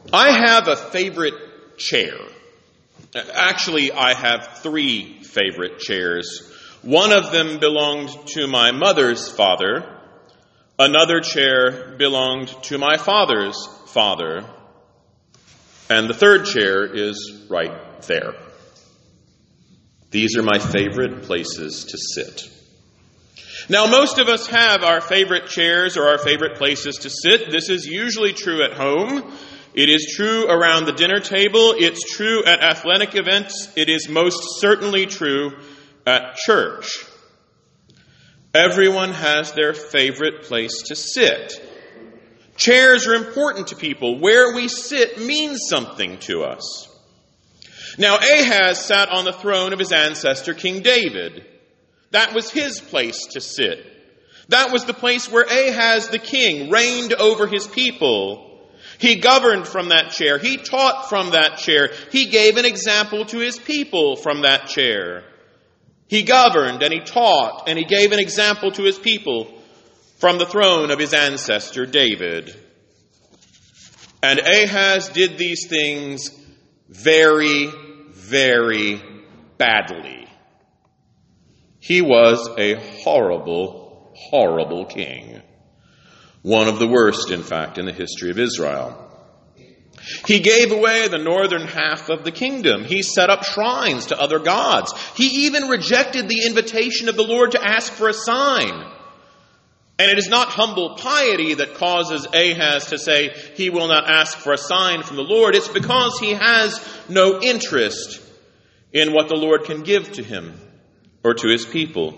I have a favorite chair. Actually, I have 3 favorite chairs. One of them belonged to my mother's father. Another chair belonged to my father's father. And the third chair is right there. These are my favorite places to sit. Now, most of us have our favorite chairs or our favorite places to sit. This is usually true at home. It is true around the dinner table. It's true at athletic events. It is most certainly true at church. Everyone has their favorite place to sit. Chairs are important to people. Where we sit means something to us. Now, Ahaz sat on the throne of his ancestor, King David. That was his place to sit. That was the place where Ahaz the king reigned over his people. He governed from that chair. He taught from that chair. He gave an example to his people from that chair. He governed and he taught and he gave an example to his people from the throne of his ancestor David. And Ahaz did these things very, very badly. He was a horrible, horrible king. One of the worst, in fact, in the history of Israel. He gave away the northern half of the kingdom. He set up shrines to other gods. He even rejected the invitation of the Lord to ask for a sign. And it is not humble piety that causes Ahaz to say he will not ask for a sign from the Lord. It's because he has no interest in what the Lord can give to him or to his people.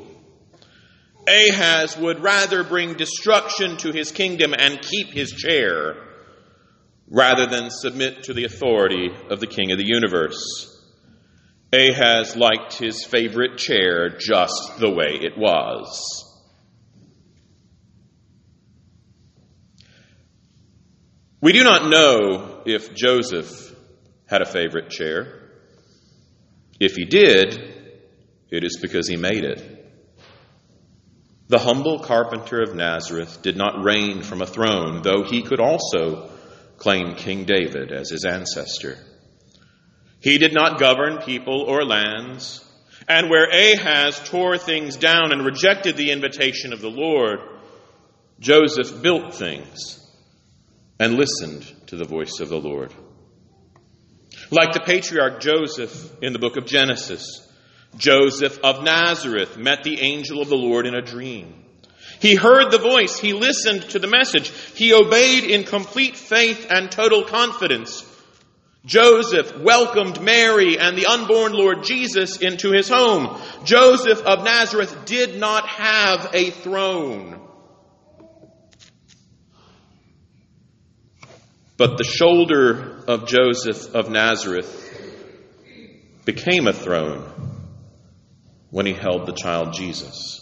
Ahaz would rather bring destruction to his kingdom and keep his chair rather than submit to the authority of the King of the universe. Ahaz liked his favorite chair just the way it was. We do not know if Joseph had a favorite chair. If he did, it is because he made it. The humble carpenter of Nazareth did not reign from a throne, though he could also claim King David as his ancestor. He did not govern people or lands, and where Ahaz tore things down and rejected the invitation of the Lord, Joseph built things and listened to the voice of the Lord. Like the patriarch Joseph in the book of Genesis, Joseph of Nazareth met the angel of the Lord in a dream. He heard the voice. He listened to the message. He obeyed in complete faith and total confidence. Joseph welcomed Mary and the unborn Lord Jesus into his home. Joseph of Nazareth did not have a throne. But the shoulder of Joseph of Nazareth became a throne when he held the child Jesus.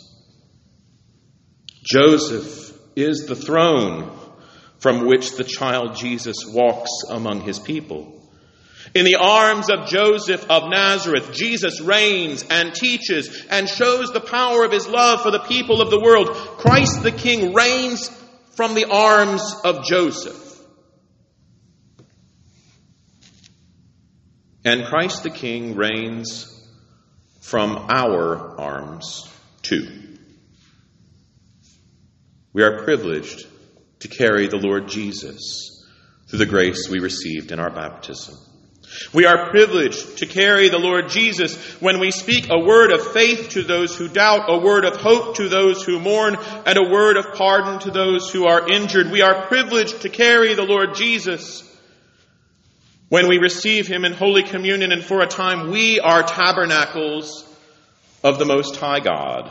Joseph is the throne from which the child Jesus walks among his people. In the arms of Joseph of Nazareth, Jesus reigns and teaches and shows the power of his love for the people of the world. Christ the King reigns from the arms of Joseph. And Christ the King reigns from our arms too. We are privileged to carry the Lord Jesus through the grace we received in our baptism. We are privileged to carry the Lord Jesus when we speak a word of faith to those who doubt, a word of hope to those who mourn, and a word of pardon to those who are injured. We are privileged to carry the Lord Jesus when we receive him in Holy Communion, and for a time we are tabernacles of the Most High God.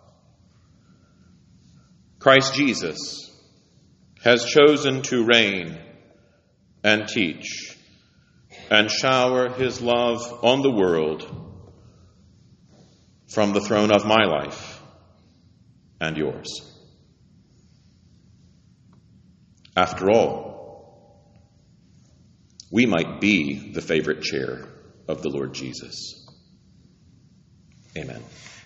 Christ Jesus has chosen to reign and teach and shower his love on the world from the throne of my life and yours. After all, we might be the favorite chair of the Lord Jesus. Amen.